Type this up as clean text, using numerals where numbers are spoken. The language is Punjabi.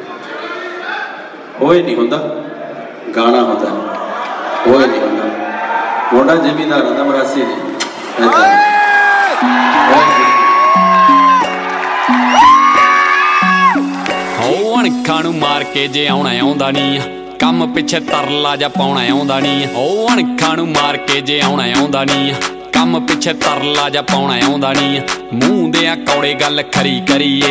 ਓਏ ਨਹੀਂ ਹੁੰਦਾ, ਗਾਣਾ ਹੁੰਦਾ ਓਏ ਨਹੀਂ ਹੁੰਦਾ। ਮੁੰਡਾ ਜ਼ਿਮੀਂਦਾਰ ਹੁੰਦਾ, ਮਰਾਸੀ ਨਹੀਂ। ਹੋ ਅਣਖਾਂ ਨੂੰ ਮਾਰ ਕੇ ਜੇ ਆਉਣਾ ਆਉਂਦਾ ਨਹੀਂ, ਕੰਮ ਪਿੱਛੇ ਤਰਲਾ ਜਾਂ ਪਾਉਣਾ ਆਉਂਦਾ ਨਹੀਂ। ਹੋ ਅਣਖਾਂ ਨੂੰ ਮਾਰ ਕੇ ਜੇ ਆਉਣਾ ਆਉਂਦਾ ਨਹੀਂ, ਕੰਮ ਪਿੱਛੇ ਤਰਲਾ ਜਾਂ ਪਾਉਣਾ ਆਉਂਦਾ ਨਹੀਂ। ਮੂੰਹ ਦੇ ਕੌੜੇ ਗੱਲ ਖਰੀ ਕਰੀਏ,